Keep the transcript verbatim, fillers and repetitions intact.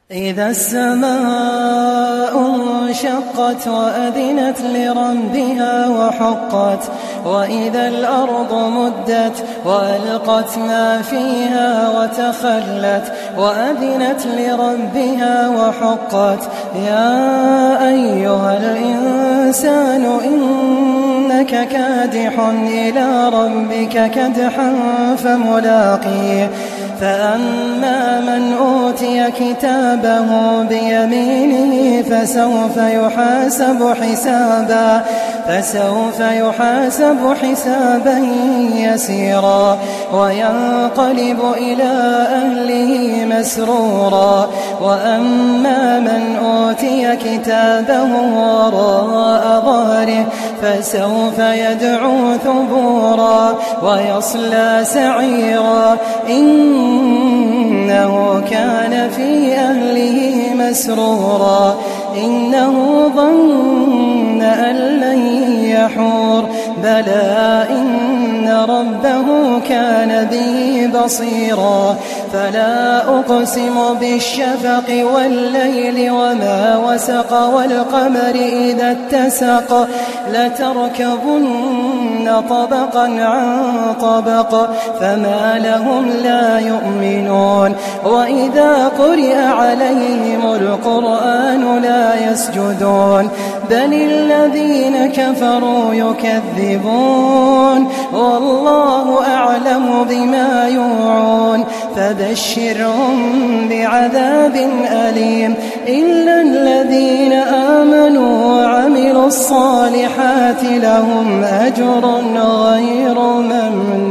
إذا السماء انشقت وأذنت لربها وحقت، وإذا الأرض مدت وألقت ما فيها وتخلت وأذنت لربها وحقت. يا أيها الإنسان إنك كادح إلى ربك كدحا فملاقيه. فأما من أوتي كتابه بيمينه فسوف يحاسب حسابا فسوف يحاسب حسابا يسيرا وينقلب إلى أهله مسرورا. وأما من أوتي كتابه وراء ظهره فسوف يدعو ثبورا ويصلى سعيرا إنه كان في أهله مسرورا. إنه ظن أن لن يحور بلى إن ربه كان به بصيرا. فلا أقسم بالشفق والليل وما وسق والقمر إذا اتسق لتركبن طبقا عن طبق فما لهم لا يؤمنون. وإذا قرئ عليهم القرآن لا يسجدون بل الذين كفروا يكذبون والله أعلم بما يوعون. فبشرهم بعذاب أليم إلا الذين آمنوا وعملوا الصالحات لهم أجر غير ممنون.